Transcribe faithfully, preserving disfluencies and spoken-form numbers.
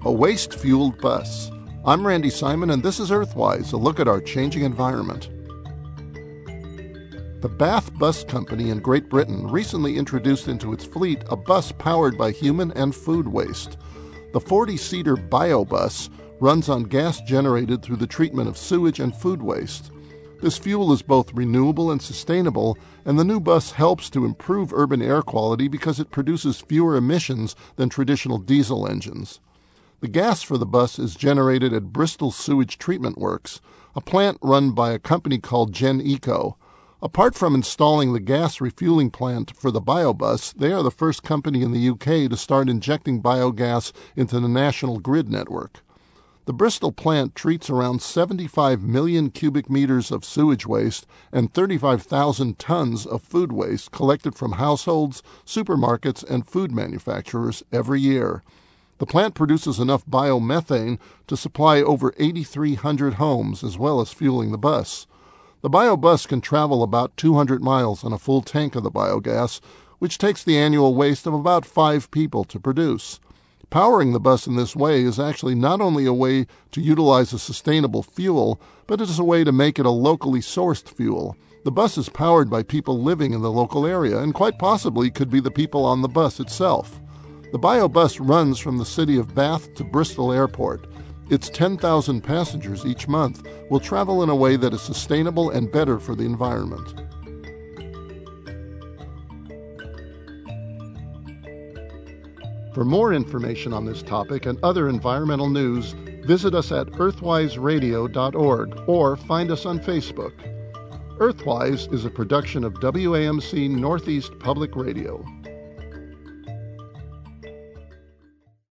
a waste-fueled bus. I'm Randy Simon, and this is Earthwise, a look at our changing environment. The Bath Bus Company in Great Britain recently introduced into its fleet a bus powered by human and food waste. The forty-seater BioBus runs on gas generated through the treatment of sewage and food waste. This fuel is both renewable and sustainable, and the new bus helps to improve urban air quality because it produces fewer emissions than traditional diesel engines. The gas for the bus is generated at Bristol Sewage Treatment Works, a plant run by a company called GenEco. Apart from installing the gas refueling plant for the BioBus, they are the first company in the U K to start injecting biogas into the national grid network. The Bristol plant treats around seventy-five million cubic meters of sewage waste and thirty-five thousand tons of food waste collected from households, supermarkets, and food manufacturers every year. The plant produces enough biomethane to supply over eight thousand three hundred homes as well as fueling the bus. The BioBus can travel about two hundred miles on a full tank of the biogas, which takes the annual waste of about five people to produce. Powering the bus in this way is actually not only a way to utilize a sustainable fuel, but it is a way to make it a locally sourced fuel. The bus is powered by people living in the local area and quite possibly could be the people on the bus itself. The BioBus runs from the city of Bath to Bristol Airport. Its ten thousand passengers each month will travel in a way that is sustainable and better for the environment. For more information on this topic and other environmental news, visit us at earthwise radio dot org or find us on Facebook. Earthwise is a production of W A M C Northeast Public Radio.